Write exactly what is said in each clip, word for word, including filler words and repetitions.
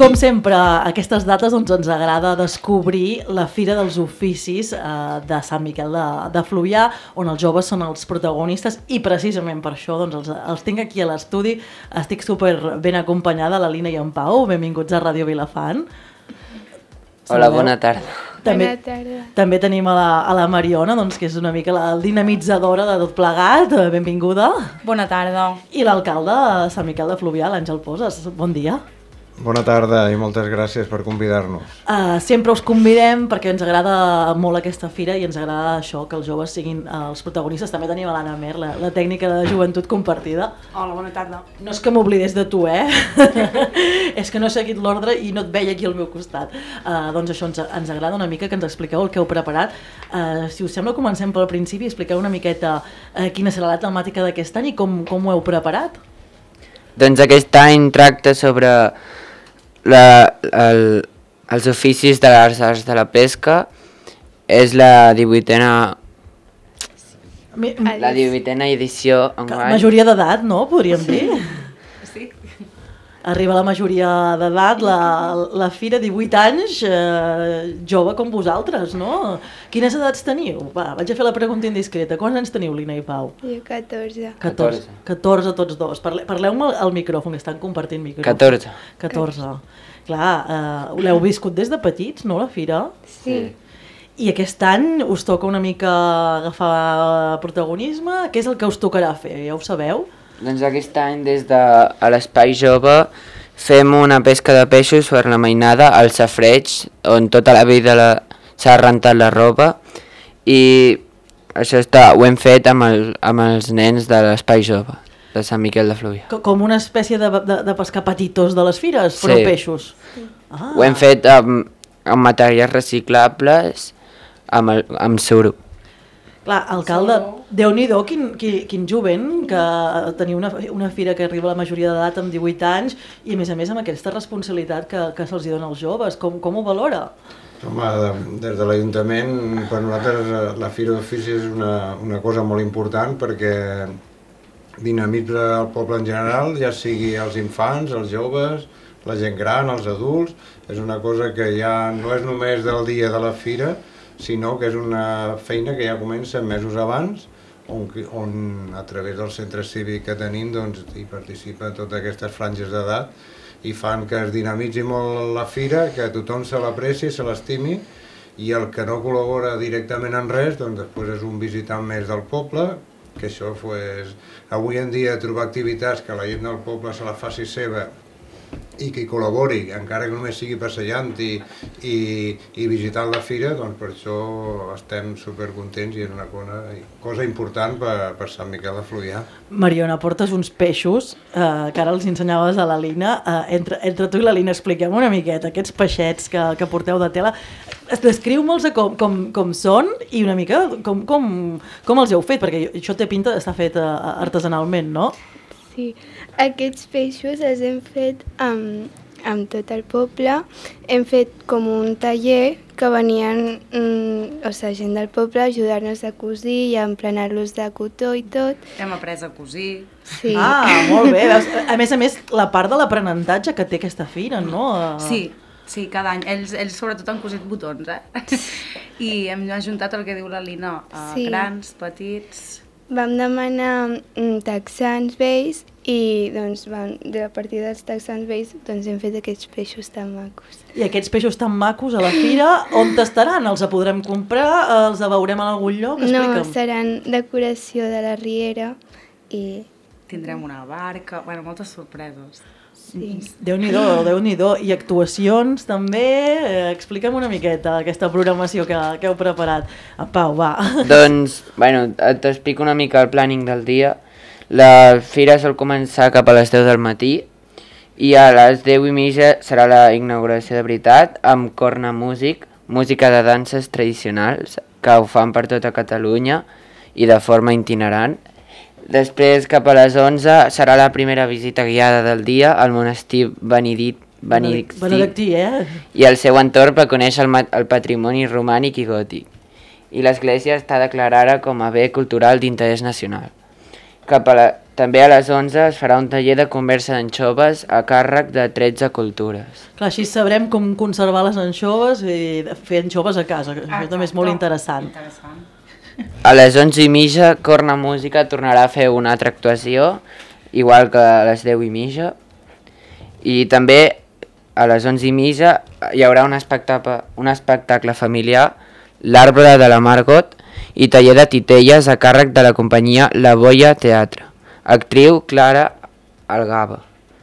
Com sempre, a aquestes dates doncs, ens agrada descobrir la Fira dels Oficis eh, de Sant Miquel de, de Fluvià, on els joves són els protagonistes i precisament per això doncs, els, els tinc aquí a l'estudi. Estic super ben acompanyada, la Lina i en Pau. Benvinguts a Ràdio Vilafant. Hola, bona tarda. També, bona tarda. També tenim a la, a la Mariona, doncs, que és una mica la dinamitzadora de tot plegat. Benvinguda. Bona tarda. I l'alcalde de Sant Miquel de Fluvià, l'Àngel Poses. Bon dia. Bona tarda i moltes gràcies per convidar-nos. Uh, sempre us convidem perquè ens agrada molt aquesta fira i ens agrada això, que els joves siguin uh, els protagonistes. També tenim a l'Anna Mer, la, la tècnica de joventut compartida. Hola, bona tarda. No és que m'oblidés de tu, eh? És que no he seguit l'ordre i no et veia aquí al meu costat. Uh, doncs això, ens, ens agrada una mica que ens expliqueu el que heu preparat. Uh, si us sembla, comencem pel principi. Expliqueu una miqueta uh, quina serà la temàtica d'aquest any i com, com ho heu preparat. Doncs aquest any tracta sobre La, el, els oficis de les arts de la pesca. És la divuitena la divuitena edició enguany. Majoria d'edat, no? Podríem dir. Sí. Arriba a la majoria d'edat, la, la fira, divuit anys, eh, jove com vosaltres, no? Quines edats teniu? Va, vaig a fer la pregunta indiscreta. Quants anys teniu, Lina i Pau? Jo catorze. catorze. catorze tots dos. Parle, Parleu-me al micròfon, que estan compartint micròfon. catorze. catorze. Clar, eh, l'heu viscut des de petits, no, la fira? Sí. I aquest any us toca una mica agafar protagonisme. Què és el que us tocarà fer? Ja ho sabeu? Doncs aquest any des de a l'Espai Jove fem una pesca de peixos per la mainada al safareig, on tota la vida s'ha rentat la roba, i això està, ho hem fet amb, el, amb els nens de l'Espai Jove de Sant Miquel de Fluvià. Com una espècie de, de, de pescar petitos de les fires, però sí. Peixos. Ah. Ho hem fet amb, amb materials reciclables, amb, el, amb suro. Clar, alcalde, Déu-n'hi-do, quin, quin, quin jovent, que teniu una, una fira que arriba a la majoria d'edat amb divuit anys i a més a més amb aquesta responsabilitat que, que se'ls dona als joves. Com, com ho valora? Home, de, des de l'Ajuntament, per nosaltres la Fira d'Oficis és una, una cosa molt important perquè dinamitza el poble en general, ja sigui els infants, els joves, la gent gran, els adults. És una cosa que ja no és només del dia de la fira, sinó que és una feina que ja comença mesos abans, on, on a través del centre cívic que tenim doncs, hi participen totes aquestes franges d'edat i fan que es dinamitzi molt la fira, que tothom se l'apreci, se l'estimi, i el que no col·labora directament en res, doncs després és un visitant més del poble, que això pues, avui en dia trobar activitats que la gent del poble se la faci seva i que hi col·labori, encara que només sigui passejant i, i, i visitant la fira, doncs per això estem supercontents i és una cosa, cosa important per, per Sant Miquel de Fluvià. Mariona, portes uns peixos, eh, que ara els ensenyaves a la Lina. Eh, entre, entre tu i la Lina expliquem una miqueta aquests peixets que, que porteu de tela. Descriu-me'ls com, com, com són i una mica com, com, com els heu fet, perquè això té pinta d'estar fet eh, artesanalment, no? Sí, aquests peixos els hem fet amb, amb tot el poble. Hem fet com un taller que venien mm, o sigui, gent del poble a ajudar-nos a cosir i a emplenar-los de cotó i tot. Hem après a cosir. Sí. Ah, molt bé. A més a més, la part de l'aprenentatge que té aquesta fira, no? Sí, sí, cada any. Ells, ells sobretot han cosit botons, eh? I hem ajuntat el que diu la Lina, uh, sí. grans, petits. Vam demanar mm, texans vells i doncs, vam, a partir dels texans vells doncs, hem fet aquests peixos tan macos. I aquests peixos tan macos a la fira, on estaran? Els podrem comprar? Els veurem en algun lloc? Explica'm. No, seran decoració de la riera i... Tindrem una barca, bueno, moltes sorpreses. Sí. Déu-n'hi-do, Déu-n'hi-do. I actuacions també? Eh, explica'm una miqueta aquesta programació que, que heu preparat. En Pau, va. Doncs, bueno, t'explico una mica el planning del dia. La fira sol començar cap a les deu del matí i a les deu i mitja serà la inauguració de veritat amb corna músic, música de danses tradicionals que ho fan per tota Catalunya i de forma itinerant. Després, cap a les onze, serà la primera visita guiada del dia al monestir Benedit, Benedictí, Benedictí, eh? i el seu entorn per conèixer el, el patrimoni romànic i gòtic. I l'església està declarada com a bé cultural d'interès nacional. Cap a la, també a les onze es farà un taller de conversa d'anxoves a càrrec de tretze cultures. Clar, així sabrem com conservar les anxoves i fer anxoves a casa, que això també és molt interessant. Interessant. A les onze i mitja, Corna Música tornarà a fer una altra actuació, igual que a les deu i mitja. I també a les onze i mitja hi haurà un espectacle, un espectacle familiar, L'Arbre de la Margot, i taller de titelles a càrrec de la companyia La Boia Teatre. Actriu Clara Algaba.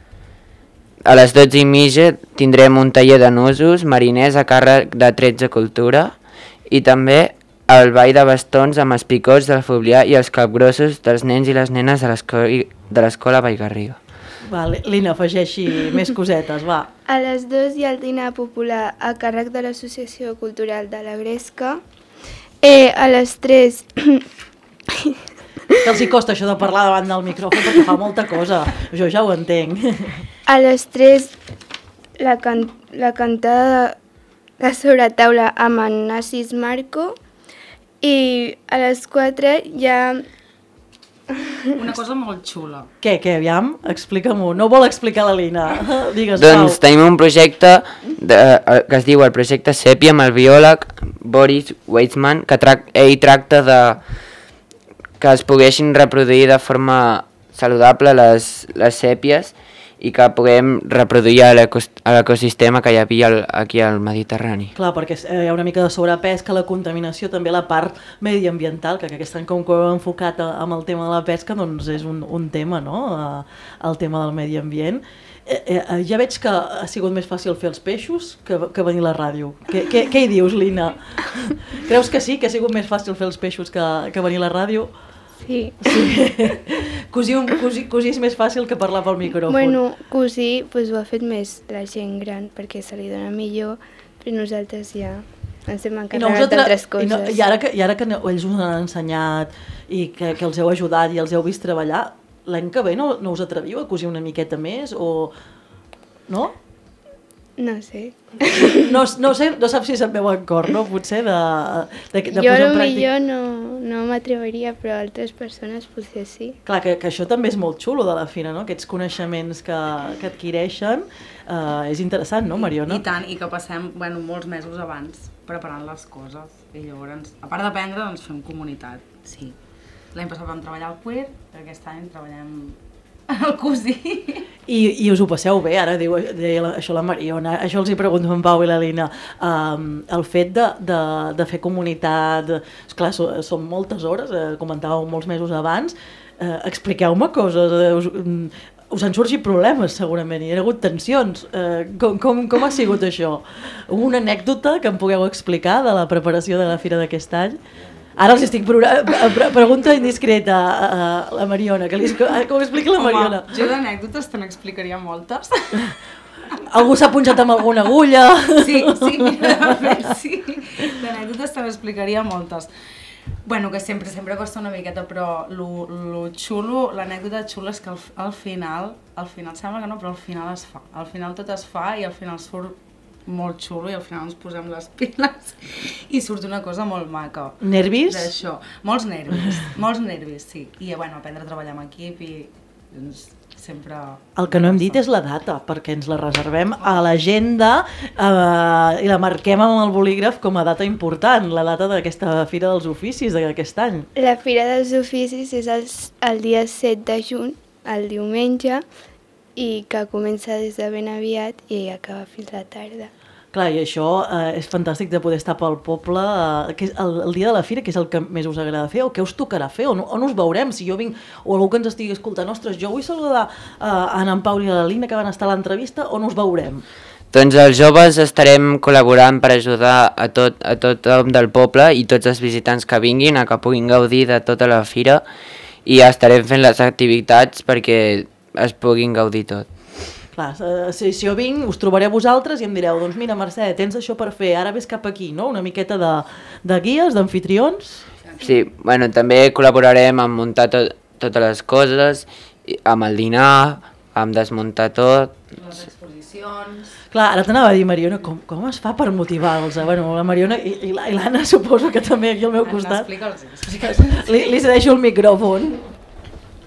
A les dotze i mitja tindrem un taller de nusos mariners a càrrec de tretze Cultura i també el ball de bastons amb els picots del Foblià i els capgrossos dels nens i les nenes de l'escola Vallgarriga. Va, Lina, afegeixi més cosetes, va. A les dues hi ha el dinar popular a càrrec de l'Associació Cultural de la Gresca. Eh, a les tres... Que els hi costa això de parlar davant del micròfon perquè fa molta cosa, jo ja ho entenc. A les tres la, can la cantada de, de sobretaula amb en Narcís Marco i a les quatre hi ha... Una cosa molt xula. Què, què, aviam? Explica-m'ho. No vol explicar la Lina. Digues, doncs Pau. tenim un projecte de, que es diu el projecte Sèpia amb el biòleg Boris Weitzman, que tra ell tracta de que es poguessin reproduir de forma saludable les, les sèpies i que puguem reproduir a l'ecosistema que hi havia al, aquí al Mediterrani. Clar, perquè hi ha una mica de sobrepesca, la contaminació, també la part mediambiental, que aquest any com que ho hem enfocat amb el tema de la pesca, doncs és un, un tema, no?, el tema del medi ambient. Eh, eh, ja veig que ha sigut més fàcil fer els peixos que, que venir a la ràdio. Què, què, què hi dius, Lina? Creus que sí, que ha sigut més fàcil fer els peixos que, que venir a la ràdio? Sí. Sí. Cosir, un, cosir, cosir és més fàcil que parlar pel micròfon. Bueno, cosir pues, ho ha fet més la gent gran perquè se li dona millor, però nosaltres ja ens hem encarregat d'altres coses. I, no, i, ara que, I ara que ells us han ensenyat i que, que els heu ajudat i els heu vist treballar, l'any que ve no, no us atreviu a cosir una miqueta més o... no? No sé. No, no sé, no saps si se't veu en cor, no? Potser de, de, de jo posar en pràctica. Jo no, no m'atreviria, però altres persones potser sí. Clar, que, que això també és molt xulo de la fira, no? Aquests coneixements que, que adquireixen. Uh, és interessant, no, Mariona? I tant, i que passem bueno, molts mesos abans preparant les coses. I llavors, a part d'aprendre, doncs fem comunitat, sí. L'any passat vam treballar al cuir, aquest any treballem al cosir. I, I us ho passeu bé, ara diu, deia la, això la Mariona, això els hi pregunto a en Pau i la Lina, um, el fet de, de, de fer comunitat, esclar, so, són moltes hores, eh, comentàveu molts mesos abans, eh, expliqueu-me coses, eh, us, us han sorgit problemes segurament, hi ha hagut tensions, eh, com, com, com ha sigut això? Una anècdota que em pugueu explicar de la preparació de la fira d'aquest any? Ara els estic pre pregunta indiscreta a, a la Mariona, que li, com explica la Mariona? Home, jo d'anècdotes te n'explicaria moltes. Algú s'ha punxat amb alguna agulla? Sí, sí, mira, de fet, sí. D'anècdotes te n'explicaria moltes. Bueno, que sempre, sempre costa una miqueta, però lo, lo xulo, l'anècdota xula és que al, al final, al final sembla que no, però al final es fa. Al final tot es fa i al final surt molt xulo i al final ens posem les piles i surt una cosa molt maca. Nervis? D'això. Molts nervis, molts nervis, sí. I bueno, aprendre a treballar en equip i doncs, sempre... El que no hem dit és la data, perquè ens la reservem a l'agenda eh, i la marquem amb el bolígraf com a data important, la data d'aquesta Fira dels Oficis d'aquest any. La Fira dels Oficis és el, el dia set de juny, el diumenge, i que comença des de ben aviat i acaba fins la tarda. Clar, i això eh, és fantàstic de poder estar pel poble, eh, que és el, el dia de la fira, que és el que més us agrada fer, o què us tocarà fer, on, on us veurem, si jo vinc, o algú que ens estigui escoltant, ostres, jo vull saludar eh, a en Pau i a la Lina que van estar a l'entrevista, on us veurem? Doncs els joves estarem col·laborant per ajudar a, tot, a tothom del poble i tots els visitants que vinguin a que puguin gaudir de tota la fira i estarem fent les activitats perquè es puguin gaudir tot. Clar, si, si jo vinc, us trobaré a vosaltres i em direu, doncs mira Mercè, tens això per fer, ara ves cap aquí, no? Una miqueta de, de guies, d'anfitrions. Sí, bueno, també col·laborarem en muntar to totes les coses, amb el dinar, amb desmuntar tot. Les exposicions... Clar, ara t'anava a dir, Mariona, com, com es fa per motivar-los? Bueno, la Mariona i, i l'Anna suposo que també aquí al meu costat. Explica'ls, explica'ls. Li, li cedeixo el micròfon.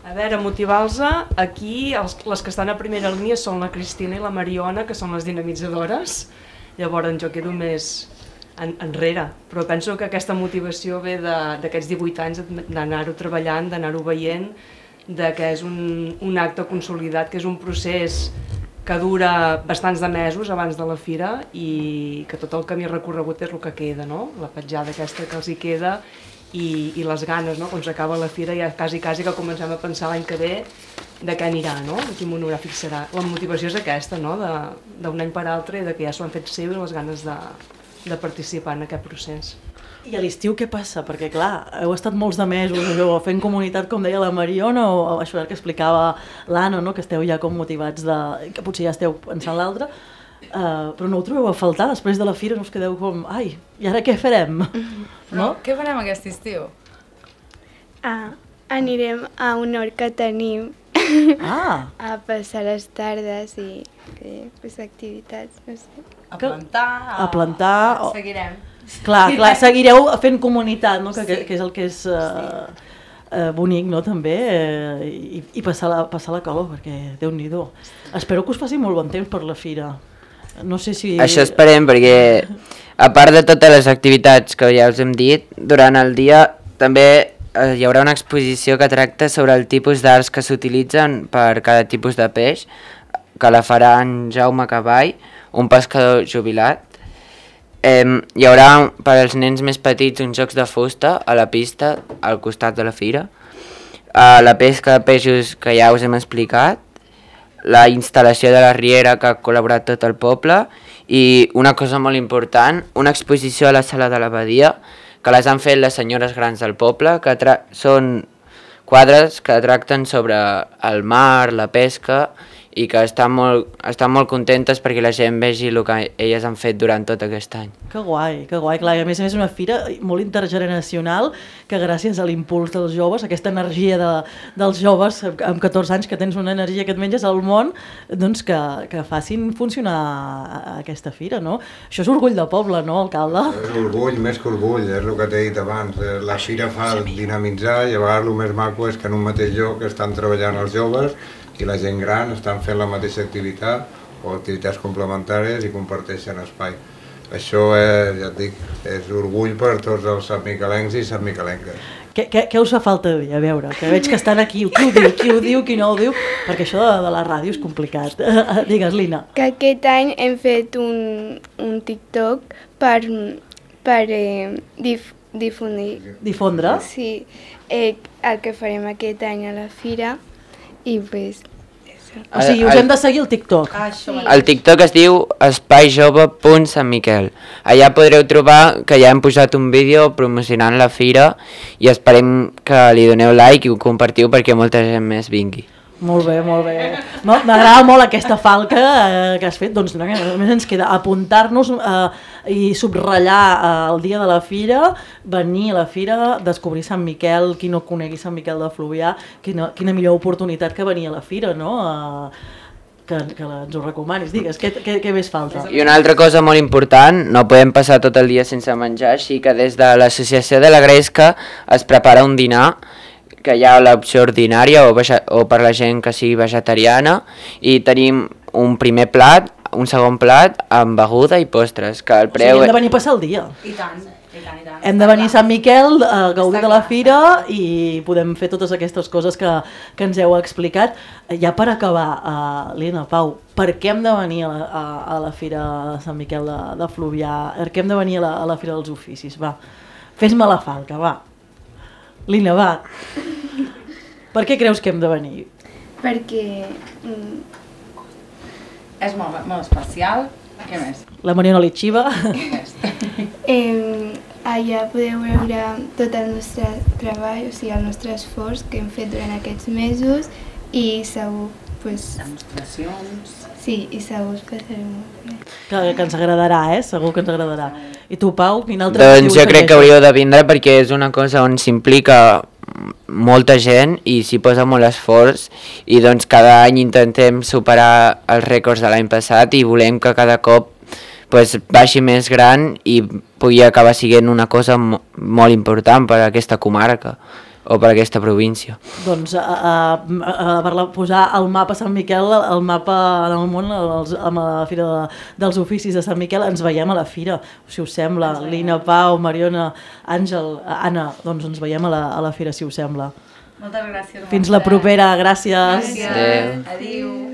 A veure, motivar-los, aquí els, les que estan a primera línia són la Cristina i la Mariona, que són les dinamitzadores. Llavors jo quedo més en, enrere, però penso que aquesta motivació ve d'aquests divuit anys d'anar-ho treballant, d'anar-ho veient, de que és un, un acte consolidat, que és un procés que dura bastants de mesos abans de la fira i que tot el camí recorregut és el que queda, no? La petjada aquesta que els hi queda i, i les ganes, no? Quan s'acaba la fira ja quasi, quasi que comencem a pensar l'any que ve de què anirà, no? De quin monogràfic serà. La motivació és aquesta, no? D'un any per altre i de que ja s'ho han fet seu i les ganes de, de participar en aquest procés. I a l'estiu què passa? Perquè clar, heu estat molts de mesos allò, fent comunitat, com deia la Mariona, o això que explicava l'Anna, no? Que esteu ja com motivats, de, que potser ja esteu pensant l'altre, uh, però no ho trobeu a faltar? Després de la fira no us quedeu com, ai, i ara què farem? No? Què farem aquest estiu? Ah, anirem a un hort que tenim Ah. a passar les tardes i fer pues, activitats, no sé. A plantar... A plantar... O... Seguirem. Clar, clar, seguireu fent comunitat, no? Que, sí. que és el que és uh, uh, bonic, no? També, uh, i, i passar, la, passar la cola, perquè Déu-n'hi-do. Espero que us faci molt bon temps per la fira. No sé si... Això esperem, perquè a part de totes les activitats que ja us hem dit, durant el dia també eh, hi haurà una exposició que tracta sobre el tipus d'arts que s'utilitzen per cada tipus de peix, que la farà en Jaume Cavall, un pescador jubilat. Eh, hi haurà per als nens més petits uns jocs de fusta a la pista, al costat de la fira, eh, la pesca de peixos que ja us hem explicat, la instal·lació de la riera que ha col·laborat tot el poble i una cosa molt important, una exposició a la sala de l'abadia que les han fet les senyores grans del poble, que són quadres que tracten sobre el mar, la pesca i que estan molt, estan molt contentes perquè la gent vegi el que elles han fet durant tot aquest any. Que guai, que guai, clar, i a més a més una fira molt intergeneracional que gràcies a l'impuls dels joves, aquesta energia de, dels joves amb catorze anys que tens una energia que et menges al món, doncs que, que facin funcionar aquesta fira, no? Això és orgull de poble, no, alcalde? És orgull, més que orgull, és el que t'he dit abans. La fira fa dinamitzar i a vegades el més maco és que en un mateix lloc estan treballant els joves i la gent gran estan fent la mateixa activitat o activitats complementàries i comparteixen espai. Això és, ja et dic, és orgull per tots els santmiquelencs i santmiquelenques. Què, què, què us fa falta dir? A veure, que veig que estan aquí, qui ho diu, qui ho diu, qui no ho diu, perquè això de, de la ràdio és complicat. Digues, Lina. Que aquest any hem fet un, un TikTok per, per eh, dif, difundir... Difondre? Sí, eh, el que farem aquest any a la fira. I pues, eso. O sigui, us hem de seguir el TikTok. Ah, això Sí. El TikTok es diu espai jove punt sant miquel. Allà podreu trobar que ja hem posat un vídeo promocionant la fira i esperem que li doneu like i ho compartiu perquè molta gent més vingui. Molt bé, molt bé. M'agrada molt aquesta falca eh, que has fet. Doncs només ens queda apuntar-nos eh, i subratllar eh, el dia de la fira, venir a la fira, descobrir Sant Miquel, qui no conegui Sant Miquel de Fluvià, quina, quina millor oportunitat que venir a la fira, no? Eh, que, que ens ho recomanis. Digues, què, què, què més falta? I una altra cosa molt important, no podem passar tot el dia sense menjar, així que des de l'Associació de la Gresca es prepara un dinar que hi ha l'opció ordinària o, o per la gent que sigui vegetariana i tenim un primer plat, un segon plat amb beguda i postres, que el preu... O sigui, hem de venir a passar el dia. I tant, i tant, i tant. Hem de venir a Sant Miquel a gaudir de la fira i podem fer totes aquestes coses que, que ens heu explicat. Ja per acabar, uh, Lina, Pau, per què hem de venir a la, a, a la fira de Sant Miquel de, de Fluvià? Per què hem de venir a la, a la fira dels oficis? Va, fes-me la falca, va. Lina, va. Per què creus que hem de venir? Perquè... Mm, És molt, molt especial. Què més? La Mariona li xiva. Què més? eh, allà podeu veure tot el nostre treball, o sigui, el nostre esforç que hem fet durant aquests mesos i segur, pues, Demostracions... sí, i segur us passareu molt bé. Que, que ens agradarà, eh? Segur que ens agradarà. I tu, Pau, quin altre Doncs motiu jo crec que segueixes? hauríeu de vindre perquè és una cosa on s'implica molta gent i s'hi posa molt esforç i doncs cada any intentem superar els rècords de l'any passat i volem que cada cop pues, baixi més gran i pugui acabar sent una cosa mo molt important per a aquesta comarca. o per aquesta província. Doncs a, a, a, per la, posar el mapa Sant Miquel, el mapa en el món, els, amb la Fira de, dels Oficis de Sant Miquel, ens veiem a la Fira, si us sembla. Lina, Pau, Mariona, Àngel, Anna, doncs ens veiem a la, a la Fira, si us sembla. Moltes gràcies. Fins la propera, gràcies. Gràcies. Adéu. Adéu.